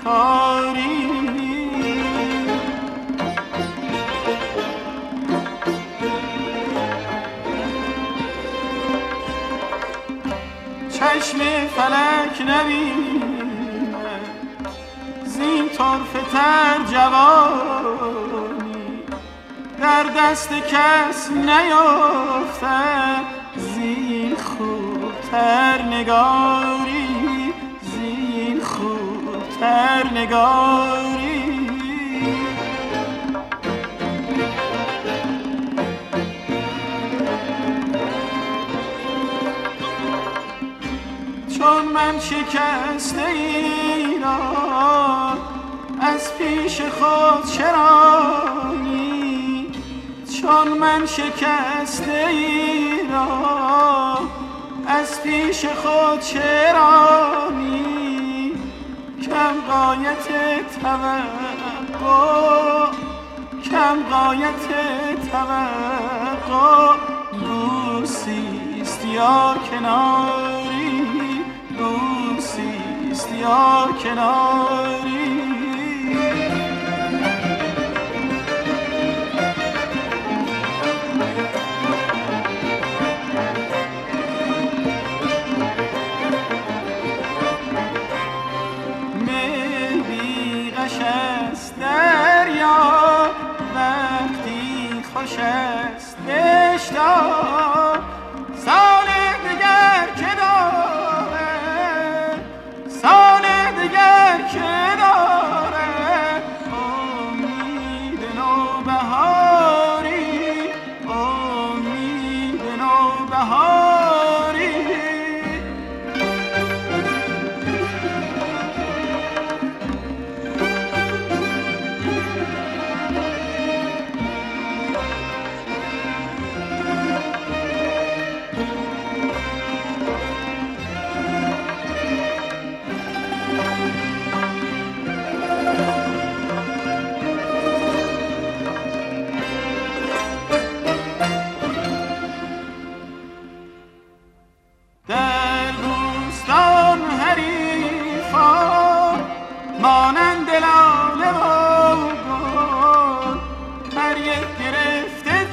کاری. چشم فلک نبینه زین طرفه تر جوانی، در دست کس نیافته زین خوبتر نگاری، زین خوبتر نگاری. چون من شکسته ای را از پیش خود چرانی، چون من شکسته ای را از پیش خود چرانی، کم غایت توقع، کم غایت توقع، بوسیست یار کناری، بوسیست یار کناری.